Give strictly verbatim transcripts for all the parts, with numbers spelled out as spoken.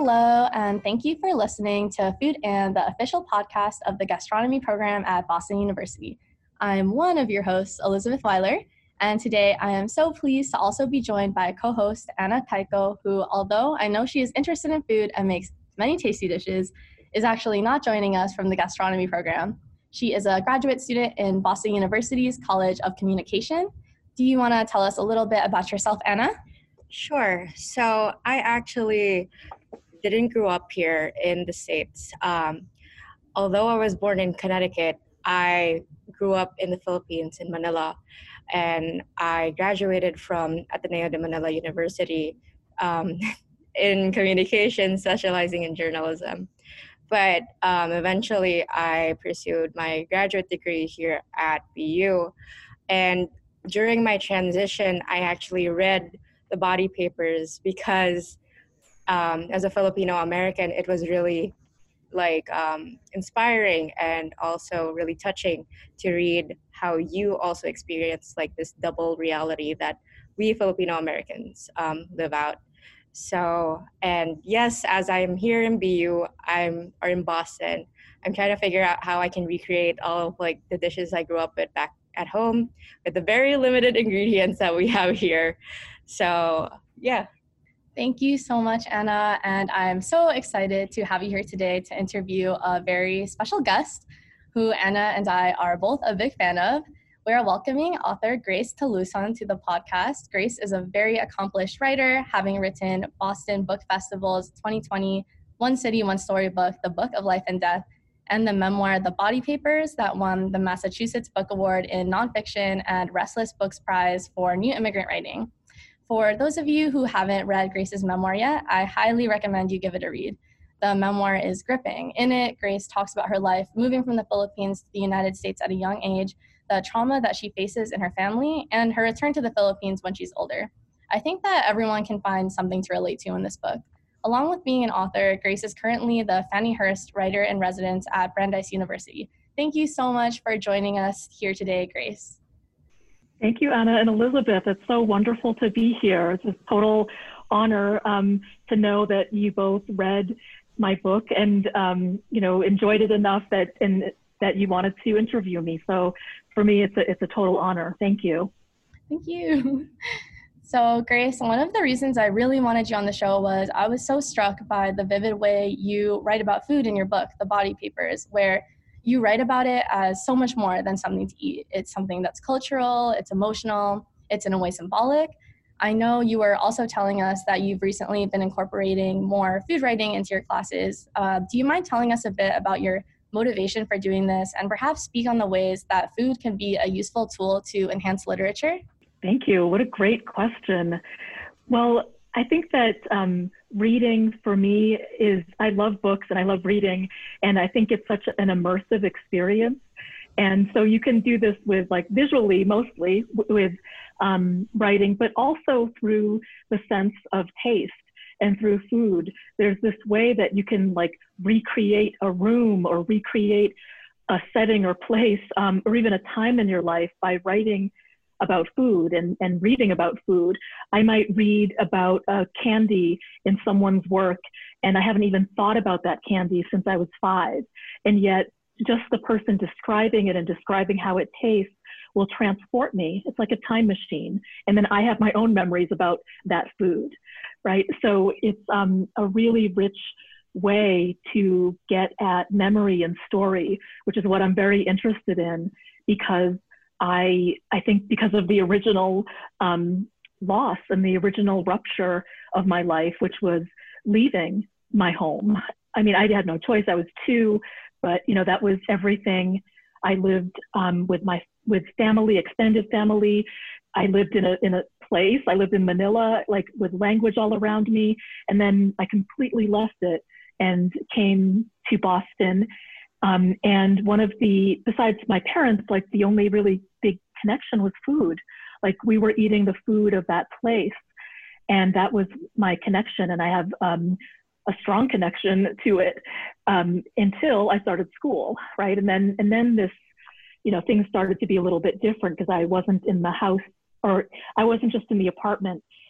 Hello, and thank you for listening to Food and, the official podcast of the gastronomy program at Boston University. I'm one of your hosts, Elizabeth Weiler, and today I am so pleased to also be joined by co-host Anna Kaiko, who, although I know she is interested in food and makes many tasty dishes, is actually not joining us from the gastronomy program. She is a graduate student in Boston University's College of Communication. Do you want to tell us a little bit about yourself, Anna? Sure. So I actually didn't grow up here in the States. Um, although I was born in Connecticut, I grew up in the Philippines, in Manila, and I graduated from Ateneo de Manila University um, in communication, specializing in journalism. But um, eventually, I pursued my graduate degree here at B U. And during my transition, I actually read the body papers because um, as a Filipino American, it was really like um, inspiring and also really touching to read how you also experience like this double reality that we Filipino Americans um, live out. So, and yes, as I'm here in B U, I'm or in Boston, I'm trying to figure out how I can recreate all of like the dishes I grew up with back at home with the very limited ingredients that we have here. So, yeah. Thank you so much, Anna, and I'm so excited to have you here today to interview a very special guest who Anna and I are both a big fan of. We are welcoming author Grace Talusan to the podcast. Grace is a very accomplished writer, having written Boston Book Festival's twenty twenty One City, One Story book, The Book of Life and Death, and the memoir The Body Papers that won the Massachusetts Book Award in Nonfiction and Restless Books Prize for New Immigrant Writing. For those of you who haven't read Grace's memoir yet, I highly recommend you give it a read. The memoir is gripping. In it, Grace talks about her life moving from the Philippines to the United States at a young age, the trauma that she faces in her family, and her return to the Philippines when she's older. I think that everyone can find something to relate to in this book. Along with being an author, Grace is currently the Fannie Hurst Writer-in-Residence at Brandeis University. Thank you so much for joining us here today, Grace. Thank you, Anna and Elizabeth. It's so wonderful to be here. It's a total honor um, to know that you both read my book and um, you know enjoyed it enough that and that you wanted to interview me. So for me, it's a it's a total honor. Thank you. Thank you. So Grace, one of the reasons I really wanted you on the show was I was so struck by the vivid way you write about food in your book, The Body Papers, where you write about it as so much more than something to eat. It's something that's cultural, it's emotional, it's in a way symbolic. I know you were also telling us that you've recently been incorporating more food writing into your classes. Uh, do you mind telling us a bit about your motivation for doing this and perhaps speak on the ways that food can be a useful tool to enhance literature? Thank you. What a great question. Well, I think that um, reading for me is, I love books and I love reading, and I think it's such an immersive experience. And so you can do this with like visually, mostly with um, writing, but also through the sense of taste and through food. There's this way that you can like recreate a room or recreate a setting or place um, or even a time in your life by writing about food and, and reading about food. I might read about a candy in someone's work, and I haven't even thought about that candy since I was five. And yet just the person describing it and describing how it tastes will transport me. It's like a time machine. And then I have my own memories about that food, right? So it's um, a really rich way to get at memory and story, which is what I'm very interested in, because I, I think because of the original um, loss and the original rupture of my life, which was leaving my home. I mean, I had no choice. I was two, but you know, that was everything. I lived um, with my with family, extended family. I lived in a in a place. I lived in Manila, like with language all around me, and then I completely left it and came to Boston. Um, and one of the, besides my parents, like the only really big connection was food. Like we were eating the food of that place, and that was my connection. And I have um, a strong connection to it um, until I started school, right? And then, and then this, you know, things started to be a little bit different because I wasn't in the house, or I wasn't just in the apartment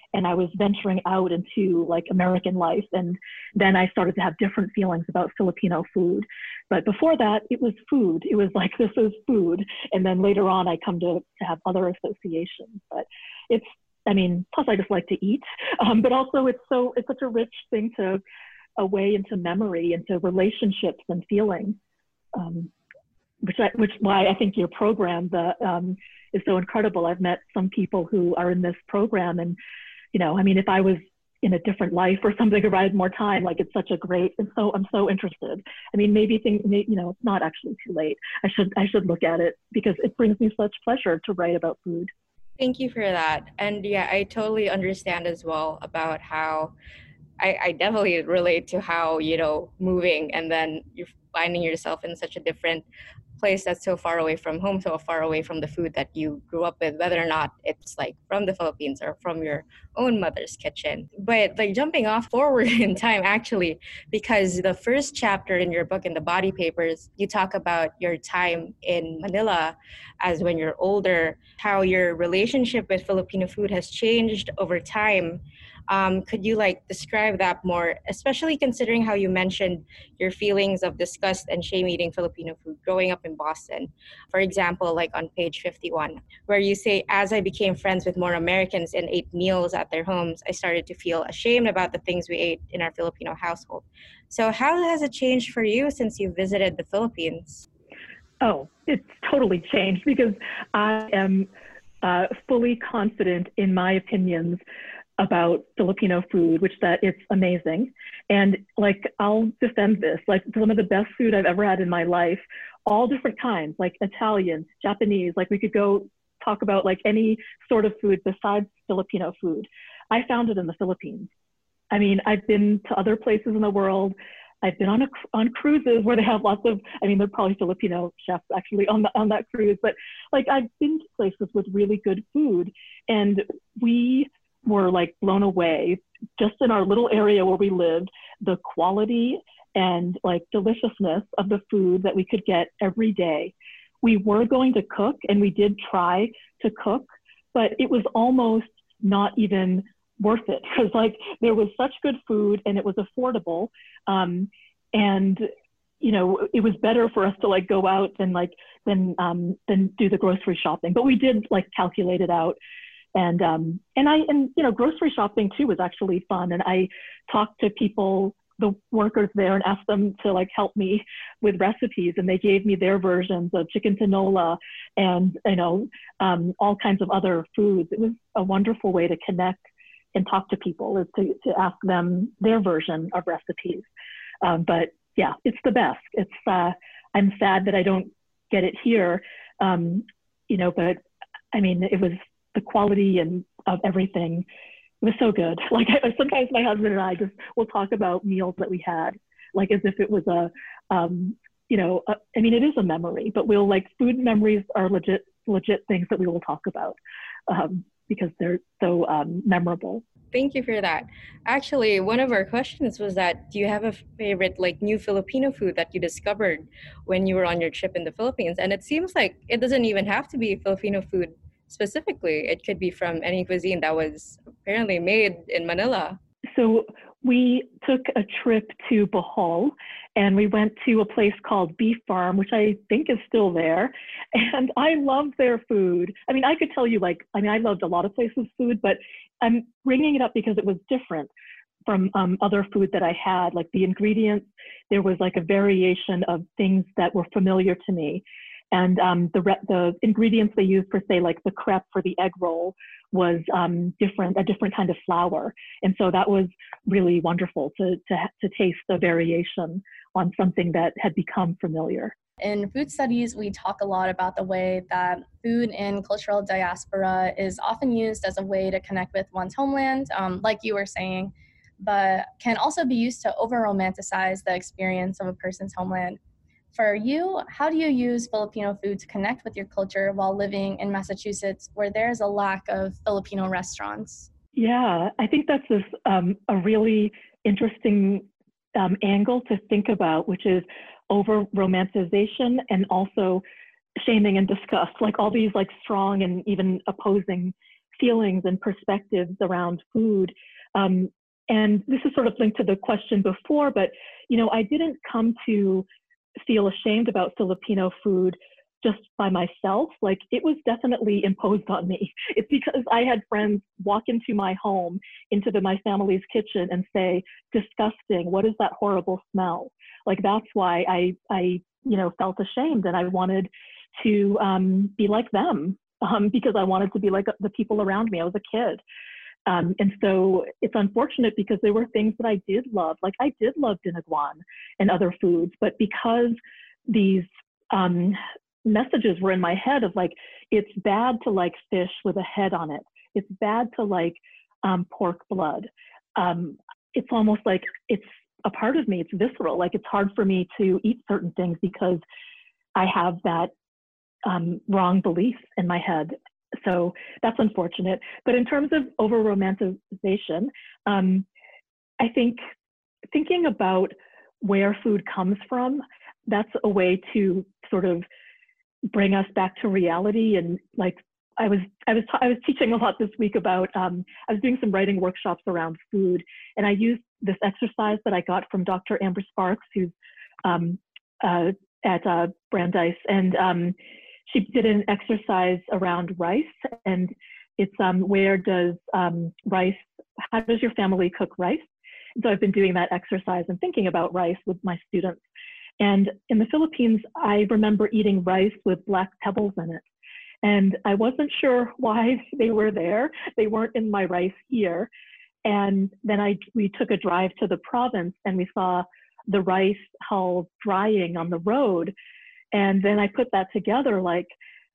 and I was venturing out into like American life. And then I started to have different feelings about Filipino food. But before that, it was food. It was like, this is food. And then later on, I come to, to have other associations. But it's, I mean, plus I just like to eat. Um, but also it's so, it's such a rich thing to, a way into memory, into relationships and feelings. Um, which I, which why I think your program the um, is so incredible. I've met some people who are in this program, and you know, I mean, if I was in a different life or something, if I had more time, like it's such a great. And so I'm so interested. I mean, maybe things, you know, it's not actually too late. I should I should look at it because it brings me such pleasure to write about food. Thank you for that. And yeah, I totally understand as well about how I, I definitely relate to how, you know, moving and then you're finding yourself in such a different place that's so far away from home, so far away from the food that you grew up with, whether or not it's like from the Philippines or from your own mother's kitchen. But like jumping off forward in time, actually, because the first chapter in your book, in the body papers, you talk about your time in Manila as when you're older, how your relationship with Filipino food has changed over time. Um, could you like describe that more, especially considering how you mentioned your feelings of disgust and shame eating Filipino food growing up in Boston? For example, like on page fifty-one, where you say, as I became friends with more Americans and ate meals at their homes, I started to feel ashamed about the things we ate in our Filipino household. So how has it changed for you since you visited the Philippines? Oh, it's totally changed because I am uh, fully confident in my opinions about Filipino food, which that it's amazing. And like, I'll defend this, like some of the best food I've ever had in my life, all different kinds, like Italian, Japanese, like we could go talk about like any sort of food besides Filipino food. I found it in the Philippines. I mean, I've been to other places in the world. I've been on a, on cruises where they have lots of, I mean, they're probably Filipino chefs actually on the, on that cruise, but like I've been to places with really good food, and we were like blown away just in our little area where we lived, the quality and like deliciousness of the food that we could get every day. We were going to cook, and we did try to cook, but it was almost not even worth it because like there was such good food and it was affordable. Um, and you know, it was better for us to like go out and like than um, than do the grocery shopping. But we did like calculate it out. And um, and I and you know, grocery shopping too was actually fun. And I talked to people, the workers there, and asked them to like help me with recipes. And they gave me their versions of chicken tinola and you know um, all kinds of other foods. It was a wonderful way to connect and talk to people, is to to ask them their version of recipes. Um, but yeah, it's the best. It's uh, I'm sad that I don't get it here, um, you know. But I mean, it was. The quality and of everything, it was so good. Like I, sometimes my husband and I just will talk about meals that we had, like as if it was a, um, you know, a, I mean, it is a memory, but we'll like food memories are legit, legit things that we will talk about um, because they're so um, memorable. Thank you for that. Actually, one of our questions was that, do you have a favorite like new Filipino food that you discovered when you were on your trip in the Philippines? And it seems like it doesn't even have to be Filipino food specifically. It could be from any cuisine that was apparently made in Manila. So we took a trip to Bohol, and we went to a place called Beef Farm, which I think is still there. And I love their food. I mean, I could tell you like, I mean, I loved a lot of places' food, but I'm bringing it up because it was different from um, other food that I had. Like the ingredients, there was like a variation of things that were familiar to me. And um, the, re- the ingredients they used for, say, like the crepe for the egg roll was um, different, a different kind of flour. And so that was really wonderful to, to, to taste the variation on something that had become familiar. In food studies, we talk a lot about the way that food in cultural diaspora is often used as a way to connect with one's homeland, um, like you were saying, but can also be used to over-romanticize the experience of a person's homeland. For you, how do you use Filipino food to connect with your culture while living in Massachusetts, where there's a lack of Filipino restaurants? Yeah, I think that's this, um, a really interesting um, angle to think about, which is over-romanticization and also shaming and disgust, like all these like strong and even opposing feelings and perspectives around food. Um, and this is sort of linked to the question before, but, you know, I didn't come to feel ashamed about Filipino food just by myself. Like, it was definitely imposed on me. It's because I had friends walk into my home, into the, my family's kitchen and say, disgusting, what is that horrible smell? Like, that's why I, I you know, felt ashamed, and I wanted to um, be like them um, because I wanted to be like the people around me. I was a kid. Um, and so it's unfortunate because there were things that I did love. Like, I did love dinuguan and other foods, but because these um, messages were in my head of like, it's bad to like fish with a head on it. It's bad to like um, pork blood. Um, it's almost like it's a part of me. It's visceral. Like, it's hard for me to eat certain things because I have that um, wrong belief in my head. So that's unfortunate. But in terms of over romanticization, um, I think thinking about where food comes from, that's a way to sort of bring us back to reality. And like, I was, I was, I was teaching a lot this week about, um, I was doing some writing workshops around food, and I used this exercise that I got from Doctor Amber Sparks, who's um, uh, at uh, Brandeis, and um, she did an exercise around rice, and it's um, where does um, rice, how does your family cook rice? And so I've been doing that exercise and thinking about rice with my students. And in the Philippines, I remember eating rice with black pebbles in it. And I wasn't sure why they were there. They weren't in my rice here. And then I, we took a drive to the province, and we saw the rice hulls drying on the road. And then I put that together like,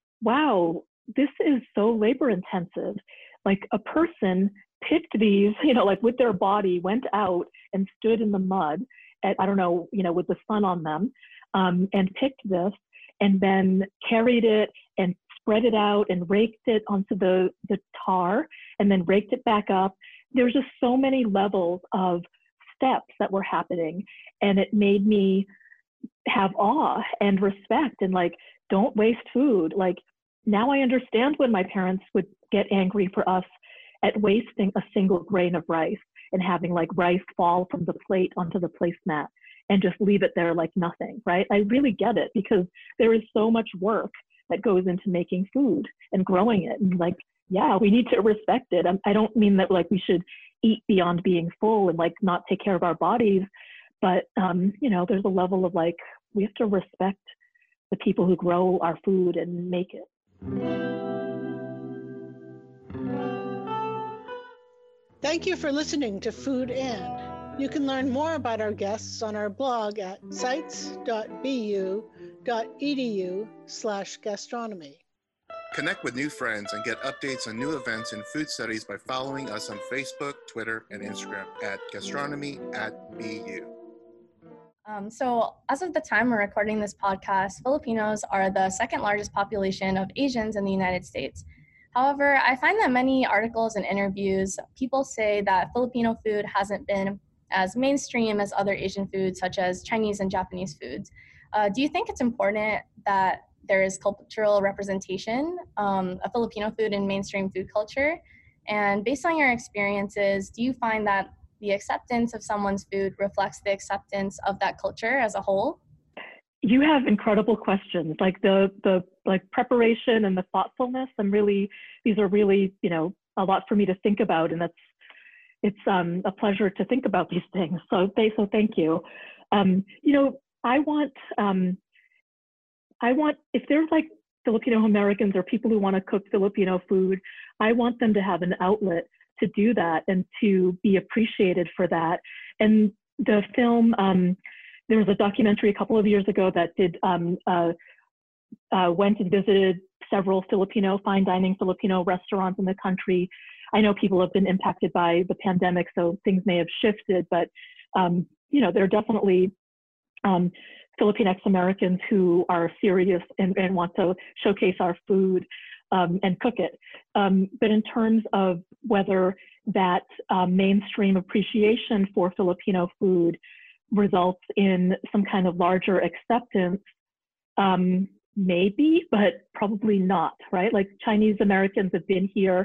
wow, this is so labor intensive. Like, a person picked these, you know, like with their body, went out and stood in the mud at, I don't know, you know, with the sun on them, um, and picked this, and then carried it and spread it out and raked it onto the, the tar, and then raked it back up. There's just so many levels of steps that were happening. And it made me have awe and respect, and like, don't waste food. Like, now I understand when my parents would get angry for us at wasting a single grain of rice and having like rice fall from the plate onto the placemat and just leave it there like nothing, right? I really get it, because there is so much work that goes into making food and growing it. And like, yeah, we need to respect it. I, I don't mean that like we should eat beyond being full and like not take care of our bodies, but um, you know, there's a level of like, we have to respect the people who grow our food and make it. Thank you for listening to Food And. You can learn more about our guests on our blog at sites.bu.edu slash gastronomy. Connect with new friends and get updates on new events in food studies by following us on Facebook, Twitter, and Instagram at gastronomy at B U. Um, so as of the time we're recording this podcast, Filipinos are the second largest population of Asians in the United States. However, I find that many articles and interviews, people say that Filipino food hasn't been as mainstream as other Asian foods, such as Chinese and Japanese foods. Uh, do you think it's important that there is cultural representation um, of Filipino food in mainstream food culture? And based on your experiences, do you find that the acceptance of someone's food reflects the acceptance of that culture as a whole? You have incredible questions, like the the like preparation and the thoughtfulness. I'm really, these are really, you know, a lot for me to think about, and that's, it's um, a pleasure to think about these things. So, they, so thank you. Um, you know, I want, um, I want, if there's like Filipino Americans or people who want to cook Filipino food, I want them to have an outlet to do that and to be appreciated for that. And the film, um, there was a documentary a couple of years ago that did um, uh, uh, went and visited several Filipino, fine dining Filipino restaurants in the country. I know people have been impacted by the pandemic, so things may have shifted, but um, you know, there are definitely um, Filipinx Americans who are serious and, and want to showcase our food um, and cook it. Um, but in terms of whether that uh, mainstream appreciation for Filipino food results in some kind of larger acceptance, um, maybe, but probably not, right? Like, Chinese Americans have been here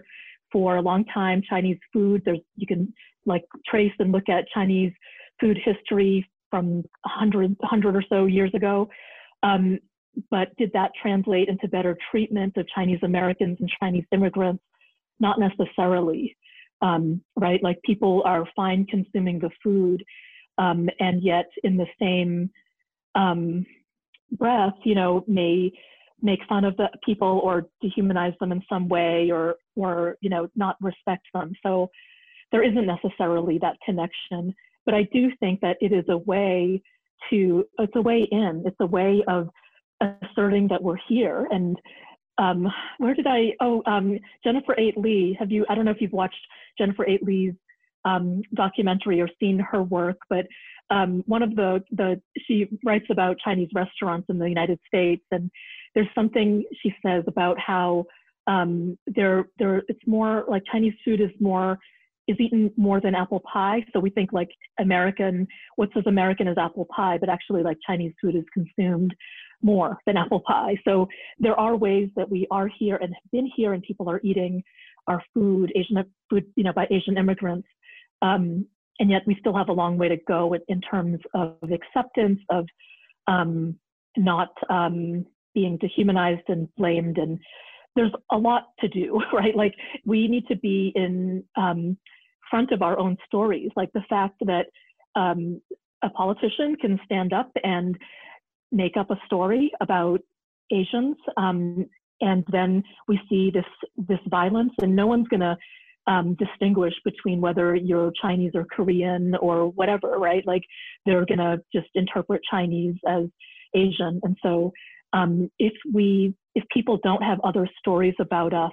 for a long time, Chinese food, there's, you can like trace and look at Chinese food history from a hundred, hundred or so years ago. Um, but did that translate into better treatment of Chinese Americans and Chinese immigrants? Not necessarily, um, right? Like people are fine consuming the food, um, and yet in the same um, breath, you know, may make fun of the people or dehumanize them in some way, or, or, you know, not respect them. So there isn't necessarily that connection, but I do think that it is a way to, it's a way in, it's a way of asserting that we're here. And um, where did I, oh, um, Jennifer Eight Lee, have you, I don't know if you've watched Jennifer Eight Lee's um, documentary or seen her work, but um, one of the, the, she writes about Chinese restaurants in the United States, and there's something she says about how um, they're, they're, it's more like Chinese food is more, is eaten more than apple pie. So we think like American, what's as American as apple pie, but actually like Chinese food is consumed more than apple pie. So there are ways that we are here and have been here, and people are eating our food, Asian food, you know, by Asian immigrants. Um, and yet we still have a long way to go in, in terms of acceptance of um, not um, being dehumanized and blamed. And there's a lot to do, right? Like we need to be in um, front of our own stories. Like the fact that um, a politician can stand up and make up a story about Asians, um, and then we see this this violence, and no one's gonna um, distinguish between whether you're Chinese or Korean or whatever, right? Like they're gonna just interpret Chinese as Asian. And so um, if we, if people don't have other stories about us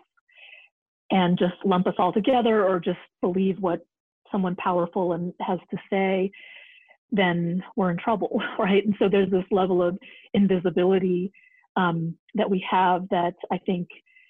and just lump us all together, or just believe what someone powerful and has to say, then we're in trouble, right? And so there's this level of invisibility um, that we have that I think,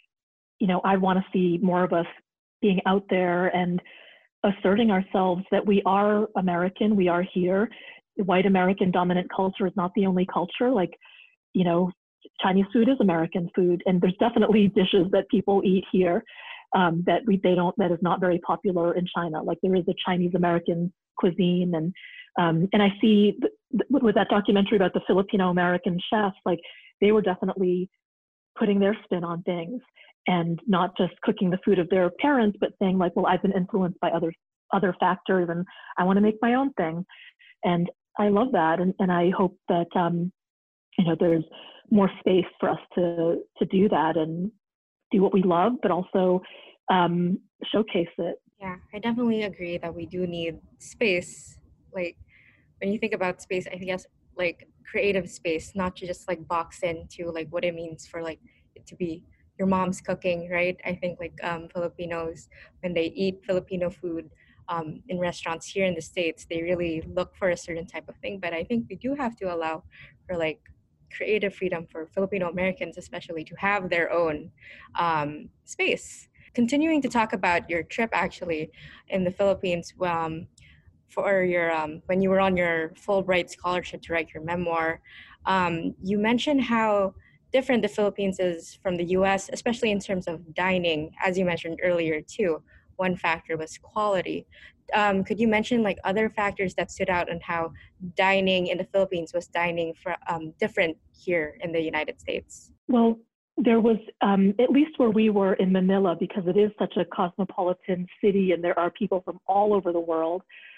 you know, I want to see more of us being out there and asserting ourselves that we are American, we are here. White American dominant culture is not the only culture. Like, you know, Chinese food is American food, and there's definitely dishes that people eat here um, that we they don't that is not very popular in China. Like there is a Chinese American cuisine, and um, and I see th th with that documentary about the Filipino American chefs, like they were definitely putting their spin on things and not just cooking the food of their parents, but saying like, well, I've been influenced by other other factors, and I want to make my own thing. And I love that, and and I hope that um, you know, there's more space for us to to do that and do what we love, but also um, showcase it. Yeah, I definitely agree that we do need space. Like when you think about space, I think that's like creative space, not to just like box into like what it means for like it to be your mom's cooking, right? I think like um, Filipinos, when they eat Filipino food um, in restaurants here in the States, they really look for a certain type of thing. But I think we do have to allow for like creative freedom for Filipino Americans, especially, to have their own um, space. Continuing to talk about your trip actually in the Philippines, um, for your um, when you were on your Fulbright scholarship to write your memoir, um, you mentioned how different the Philippines is from the U S, especially in terms of dining, as you mentioned earlier too. One factor was quality. Um, could you mention like other factors that stood out and how dining in the Philippines was dining for um, different here in the United States? Well, there was, um, at least where we were in Manila, because it is such a cosmopolitan city and there are people from all over the world.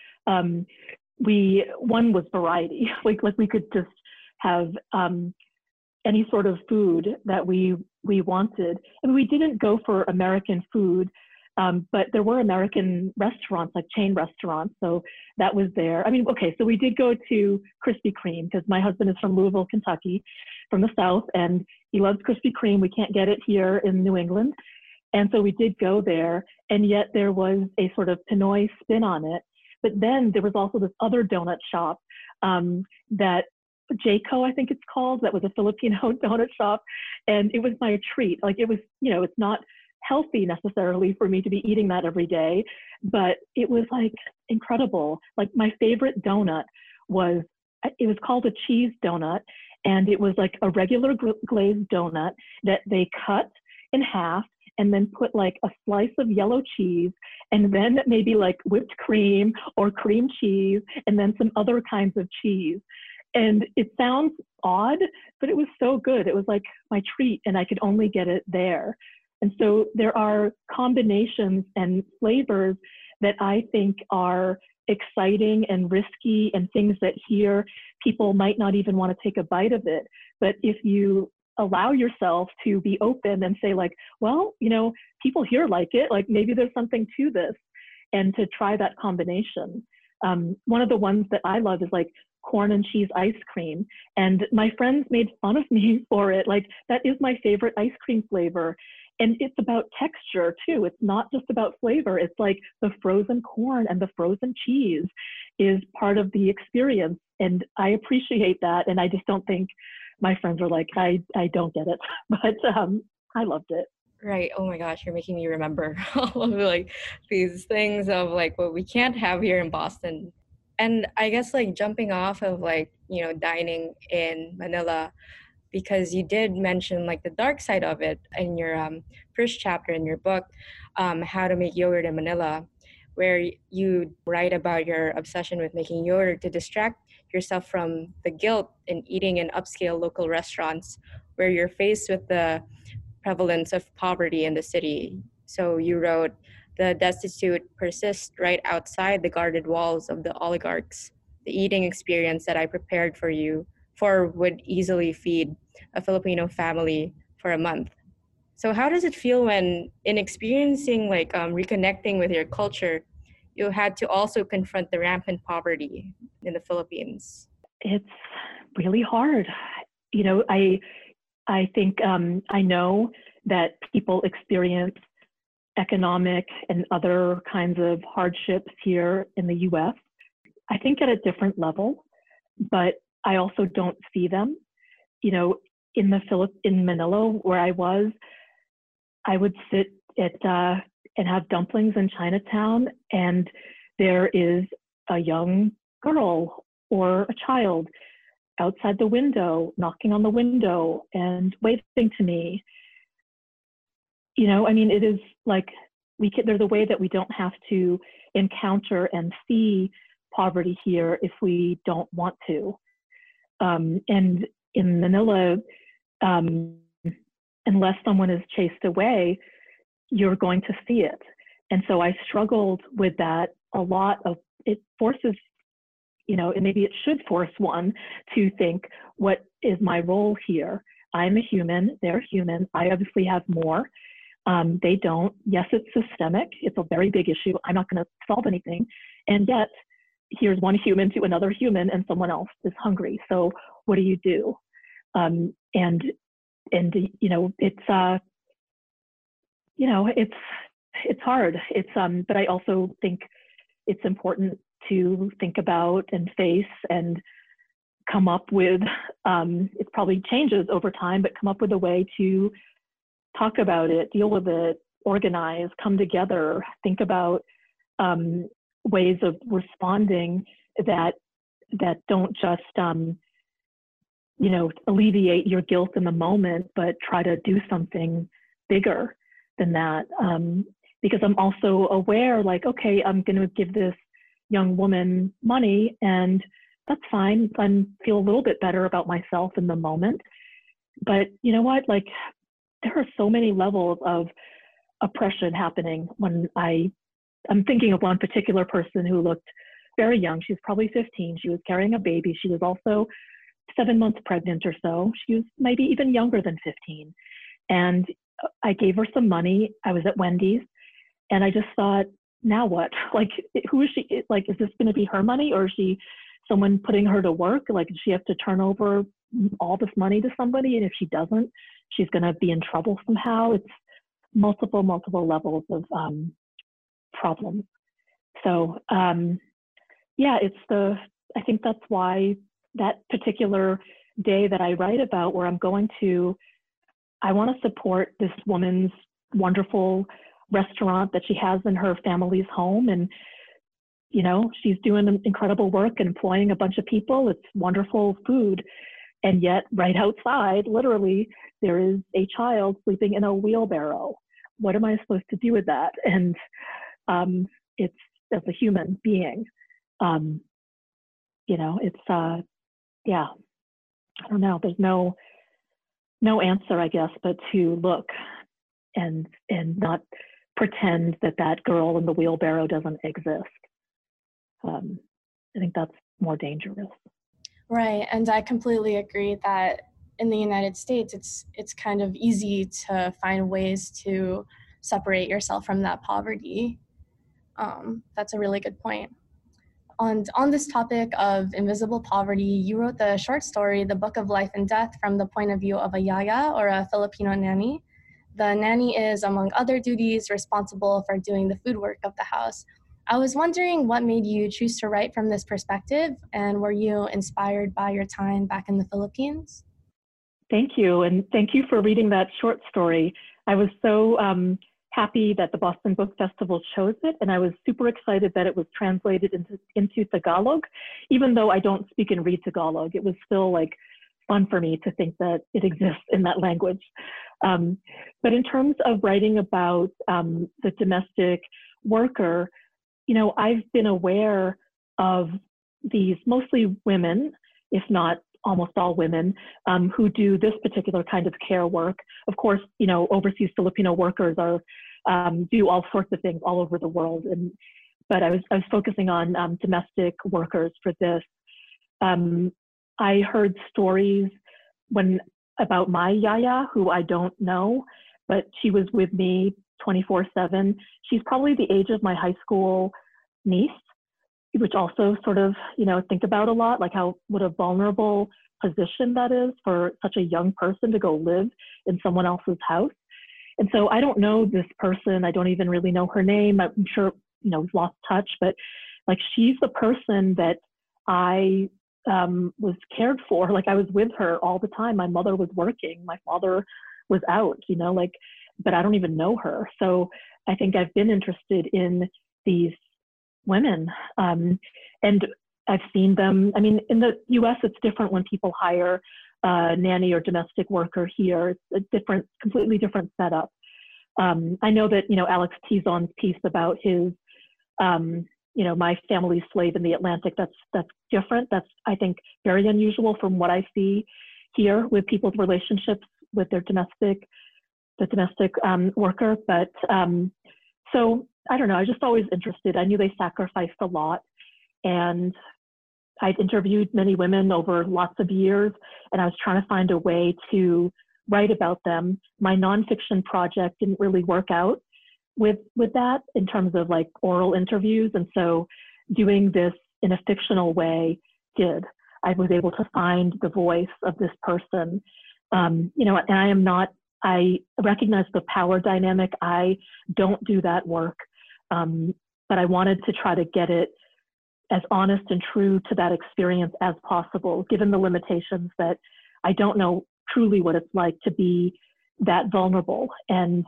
Um, we, one was variety, like, like we could just have um, any sort of food that we, we wanted. And we didn't go for American food, um, but there were American restaurants, like chain restaurants. So that was there. I mean, okay, so we did go to Krispy Kreme because my husband is from Louisville, Kentucky, from the South, and he loves Krispy Kreme. We can't get it here in New England. And so we did go there, and yet there was a sort of Pinoy spin on it. But then there was also this other donut shop um, that Jayco, I think it's called, that was a Filipino donut shop. And it was my treat. Like it was, you know, it's not healthy necessarily for me to be eating that every day, but it was like incredible. Like my favorite donut was, it was called a cheese donut. And it was like a regular glazed donut that they cut in half and then put like a slice of yellow cheese and then maybe like whipped cream or cream cheese and then some other kinds of cheese. And it sounds odd, but it was so good. It was like my treat, and I could only get it there. And so there are combinations and flavors that I think are exciting and risky and things that here people might not even want to take a bite of it. But if you allow yourself to be open and say like, well, you know, people here like it, like maybe there's something to this, and to try that combination. Um, one of the ones that I love is like corn and cheese ice cream. And my friends made fun of me for it. Like, that is my favorite ice cream flavor. And it's about texture too. It's not just about flavor. It's like the frozen corn and the frozen cheese is part of the experience. And I appreciate that. And I just don't think my friends are like, I, I don't get it, but um, I loved it. Right. Oh my gosh, you're making me remember all of like these things of like what we can't have here in Boston. And I guess like jumping off of like, you know, dining in Manila, because you did mention like the dark side of it in your um, first chapter in your book, um, How to Make Yogurt in Manila, where you write about your obsession with making yogurt to distract yourself from the guilt in eating in upscale local restaurants where you're faced with the prevalence of poverty in the city. So you wrote, the destitute persist right outside the guarded walls of the oligarchs. The eating experience that I prepared for you for would easily feed a Filipino family for a month. So how does it feel when, in experiencing like um, reconnecting with your culture, you had to also confront the rampant poverty in the Philippines? It's really hard. You know, I I think um, I know that people experience economic and other kinds of hardships here in the U S. I think at a different level, but I also don't see them. You know, in the Philip in Manila where I was, I would sit at uh, and have dumplings in Chinatown, and there is a young girl or a child outside the window, knocking on the window and waving to me. You know, I mean, it is like we can, there's a way that we don't have to encounter and see poverty here if we don't want to. Um, and in Manila, um, unless someone is chased away, you're going to see it. And so I struggled with that a lot. Of it forces, you know, and maybe it should force one to think, what is my role here? I'm a human, they're human. I obviously have more. Um, they don't. Yes, it's systemic. It's a very big issue. I'm not going to solve anything. And yet, here's one human to another human, and someone else is hungry. So what do you do? Um, and and you know, it's uh, you know, it's it's hard. It's um, but I also think it's important to think about and face and come up with. Um, it probably changes over time, but come up with a way to talk about it, deal with it, organize, come together, think about um, ways of responding that that don't just um, you know, alleviate your guilt in the moment, but try to do something bigger than that. Um, because I'm also aware, like, okay, I'm going to give this young woman money, and that's fine. I feel a little bit better about myself in the moment. But you know what? Like, there are so many levels of oppression happening when I, I'm thinking of one particular person who looked very young. She was probably fifteen. She was carrying a baby. She was also seven months pregnant or so. She was maybe even younger than fifteen. And I gave her some money. I was at Wendy's, and I just thought, now what? Like, who is she? Like, is this going to be her money, or is she someone putting her to work? Like, does she have to turn over all this money to somebody? And if she doesn't, she's going to be in trouble somehow. It's multiple, multiple levels of um, problems. So um, yeah, it's the, I think that's why that particular day that I write about, where I'm going to, I want to support this woman's wonderful restaurant that she has in her family's home. And, you know, she's doing incredible work and employing a bunch of people. It's wonderful food. And yet right outside, literally, there is a child sleeping in a wheelbarrow. what am I supposed to do with that? And um, it's as a human being, um, you know, it's, uh, yeah, I don't know. There's no, no answer, I guess, but to look and, and not pretend that that girl in the wheelbarrow doesn't exist. Um, I think that's more dangerous. Right, and I completely agree that in the United States, it's it's kind of easy to find ways to separate yourself from that poverty. Um, that's a really good point. And on this topic of invisible poverty, you wrote the short story, The Book of Life and Death, from the point of view of a yaya, or a Filipino nanny. The nanny is, among other duties, responsible for doing the food work of the house. I was wondering what made you choose to write from this perspective, and were you inspired by your time back in the Philippines? Thank you, and thank you for reading that short story. I was so um, happy that the Boston Book Festival chose it, and I was super excited that it was translated into, into Tagalog. Even though I don't speak and read Tagalog, it was still like fun for me to think that it exists in that language. Um, but in terms of writing about um, the domestic worker, you know, I've been aware of these mostly women, if not almost all women, um, who do this particular kind of care work. Of course, you know, overseas Filipino workers are um, do all sorts of things all over the world. And but I was I was focusing on um, domestic workers for this. Um, I heard stories when about my yaya, who I don't know, but she was with me twenty-four seven. She's probably the age of my high school niece, which also sort of, you know, think about a lot, like how what a vulnerable position that is for such a young person to go live in someone else's house. And so I don't know this person. I don't even really know her name. I'm sure, you know, we've lost touch, but like she's the person that I um, was cared for. Like I was with her all the time. My mother was working. My father was out, you know, like, but I don't even know her. So I think I've been interested in these women. Um, and I've seen them, I mean, in the U S, it's different when people hire a nanny or domestic worker here. It's a different, completely different setup. Um, I know that, you know, Alex Tizon's piece about his, um, you know, my family's slave in the Atlantic, that's, that's different. That's, I think, very unusual from what I see here with people's relationships with their domestic, the domestic um, worker. But um, so, I don't know, I was just always interested. I knew they sacrificed a lot, and I'd interviewed many women over lots of years, and I was trying to find a way to write about them. My nonfiction project didn't really work out with, with that in terms of like oral interviews, and so doing this in a fictional way did. I was able to find the voice of this person. Um, you know, and I am not, I recognize the power dynamic. I don't do that work. Um, but I wanted to try to get it as honest and true to that experience as possible, given the limitations that I don't know truly what it's like to be that vulnerable and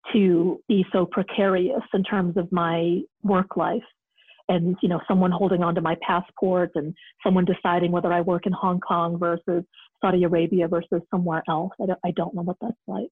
to be so precarious in terms of my work life. And, you know, someone holding onto my passport and someone deciding whether I work in Hong Kong versus Saudi Arabia versus somewhere else. I don't, I don't know what that's like.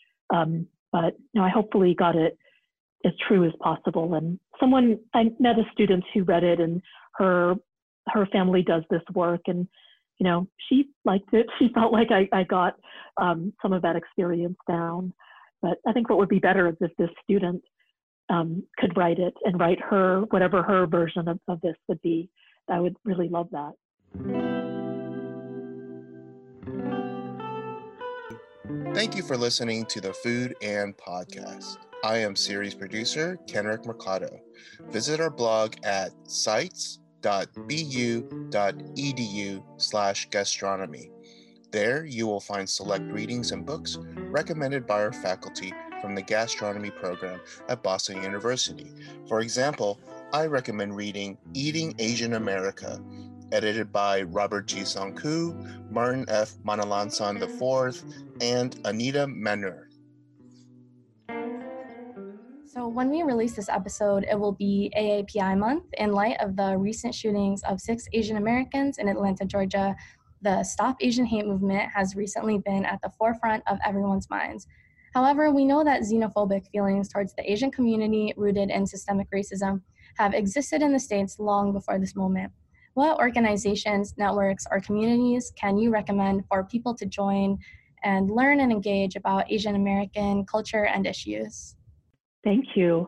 Um, but, you know, I hopefully got it as true as possible. And someone, I met a student who read it, and her her family does this work, and you know, she liked it. She felt like I, I got um, some of that experience down. But I think what would be better is if this student um, could write it and write her, whatever her version of, of this would be. I would really love that. Thank you for listening to the Food and Podcast. I am series producer Kenrick Mercado. Visit our blog at sites.bu.edu slash gastronomy. There you will find select readings and books recommended by our faculty from the gastronomy program at Boston University. For example, I recommend reading Eating Asian America, edited by Robert G. Song-Koo, Martin F. Manalansan the fourth, and Anita Manur. So when we release this episode, it will be A A P I month. In light of the recent shootings of six Asian Americans in Atlanta, Georgia, the Stop Asian Hate movement has recently been at the forefront of everyone's minds. However, we know that xenophobic feelings towards the Asian community rooted in systemic racism have existed in the States long before this moment. What organizations, networks, or communities can you recommend for people to join and learn and engage about Asian American culture and issues? Thank you.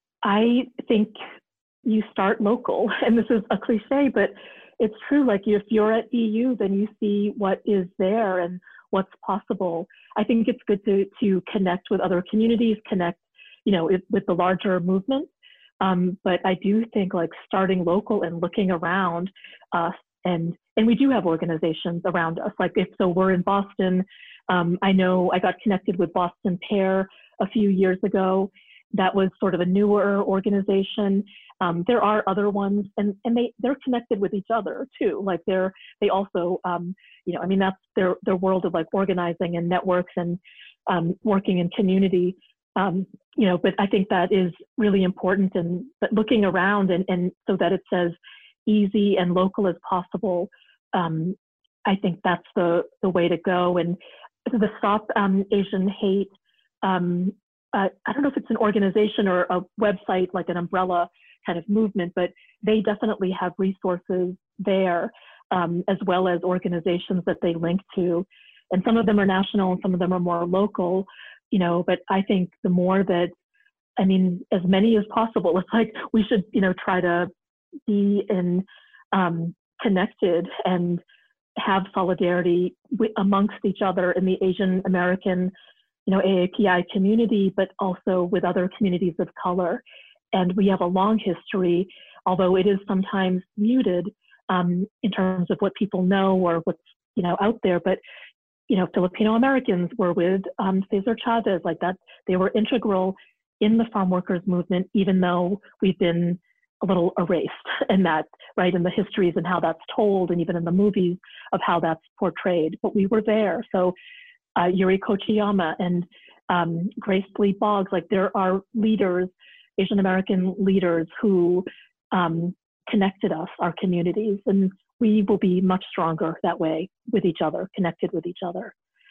I think you start local, and this is a cliche, but it's true. Like if you're at E U, then you see what is there and what's possible. I think it's good to to connect with other communities, connect, you know, it, with the larger movement. Um, but I do think like starting local and looking around us, and and we do have organizations around us. Like if so, we're in Boston. Um, I know I got connected with Boston Pair a few years ago. That was sort of a newer organization. Um, there are other ones, and and they they're connected with each other too. Like they're they also um, you know, I mean that's their their world of like organizing and networks and um, working in community. Um, you know, but I think that is really important, and but looking around and and so that it's as easy and local as possible. Um, I think that's the the way to go. And the Stop um, Asian Hate. Um, uh, I don't know if it's an organization or a website, like an umbrella kind of movement, but they definitely have resources there, um, as well as organizations that they link to. And some of them are national and some of them are more local, you know, but I think the more that, I mean, as many as possible, it's like we should, you know, try to be in, um, connected and have solidarity w- amongst each other in the Asian American, you know, A A P I community, but also with other communities of color. And we have a long history, although it is sometimes muted um, in terms of what people know or what's, you know, out there. But, you know, Filipino Americans were with um, Cesar Chavez, like that. They were integral in the farm workers movement, even though we've been a little erased in that, right, in the histories and how that's told, and even in the movies of how that's portrayed. But we were there. So uh, Yuri Kochiyama and um, Grace Lee Boggs, like there are leaders, Asian American leaders who um, connected us, our communities, and we will be much stronger that way with each other, connected with each other.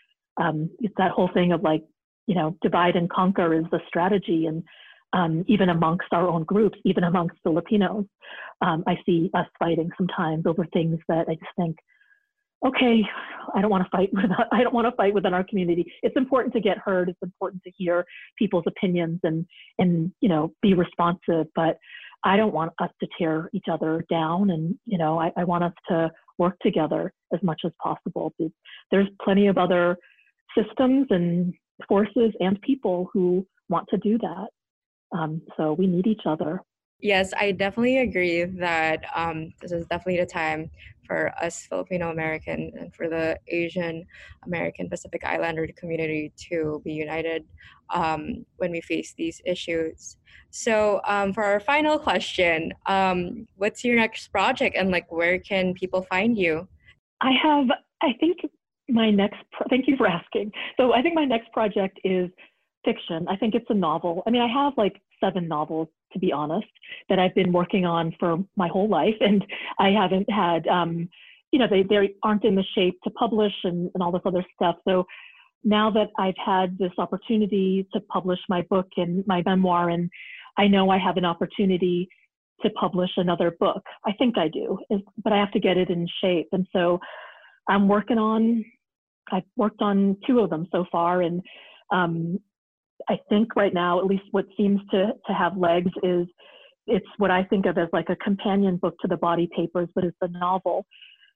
Um, it's that whole thing of like, you know, divide and conquer is the strategy, and um, even amongst our own groups, even amongst Filipinos, um, I see us fighting sometimes over things that I just think, okay, I don't want to fight with, I don't want to fight within our community. It's important to get heard. It's important to hear people's opinions and, and, you know, be responsive, but I don't want us to tear each other down. And, you know, I, I want us to work together as much as possible. There's plenty of other systems and forces and people who want to do that. Um, so we need each other. Yes, I definitely agree that um, this is definitely the time for us Filipino American and for the Asian American Pacific Islander community to be united um, when we face these issues. So um, for our final question, um, what's your next project, and like where can people find you? I have, I think my next, pro- thank you for asking. So I think my next project is fiction. I think it's a novel. I mean, I have like seven novels, to be honest, that I've been working on for my whole life. And I haven't had, um, you know, they, they aren't in the shape to publish and, and all this other stuff. So now that I've had this opportunity to publish my book and my memoir, and I know I have an opportunity to publish another book. I think I do, but I have to get it in shape. And so I'm working on, I've worked on two of them so far. And um, I think right now, at least what seems to, to have legs is it's what I think of as like a companion book to the Body Papers, but it's a novel.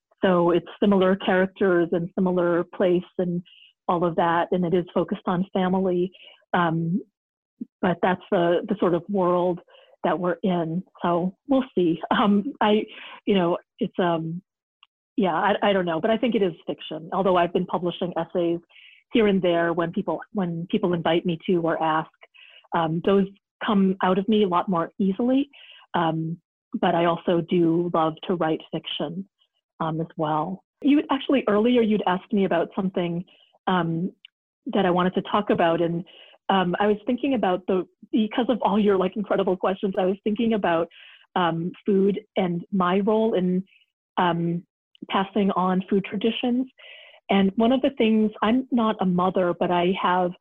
So it's similar characters and similar place and all of that. And it is focused on family. Um, but that's the, the sort of world that we're in. So we'll see. Um, I, you know, it's, um, yeah, I, I don't know, but I think it is fiction. Although I've been publishing essays here and there when people, when people invite me to or ask, um, those come out of me a lot more easily. Um, but I also do love to write fiction um, as well. You actually, earlier you'd asked me about something um, that I wanted to talk about. And um, I was thinking about the, because of all your like incredible questions, I was thinking about um, food and my role in um, passing on food traditions. And one of the things, I'm not a mother, but I have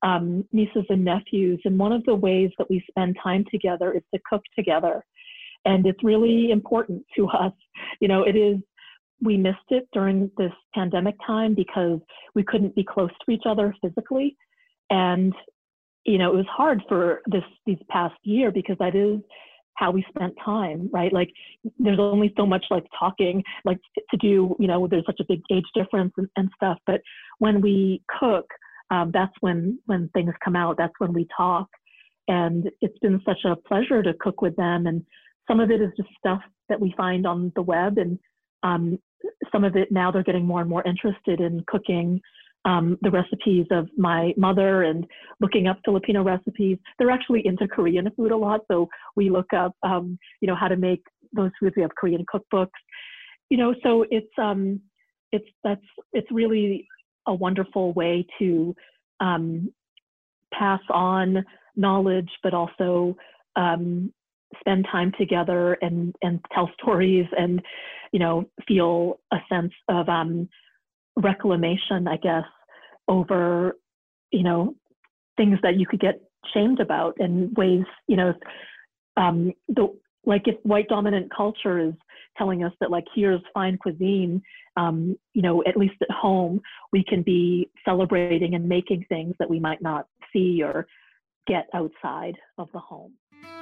um, nieces and nephews. And one of the ways that we spend time together is to cook together. And it's really important to us. You know, it is, we missed it during this pandemic time because we couldn't be close to each other physically. And, you know, it was hard for this, these past year because that is how we spent time, right? Like there's only so much like talking, like to do, you know, there's such a big age difference and, and stuff. But when we cook, um, that's when, when things come out, that's when we talk. And it's been such a pleasure to cook with them. And some of it is just stuff that we find on the web. And um, some of it now they're getting more and more interested in cooking um, the recipes of my mother and looking up Filipino recipes. They're actually into Korean food a lot. So we look up, um, you know, how to make those foods. We have Korean cookbooks, you know, so it's, um, it's, that's, it's really a wonderful way to um, pass on knowledge, but also um, spend time together and, and tell stories and, you know, feel a sense of um, reclamation, I guess, over, you know, things that you could get shamed about in ways, you know, um, the, like if white dominant culture is telling us that like, here's fine cuisine, um, you know, at least at home, we can be celebrating and making things that we might not see or get outside of the home.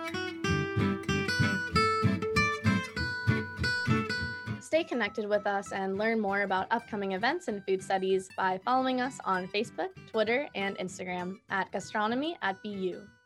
Stay connected with us and learn more about upcoming events in food studies by following us on Facebook, Twitter, and Instagram at Gastronomy at B U.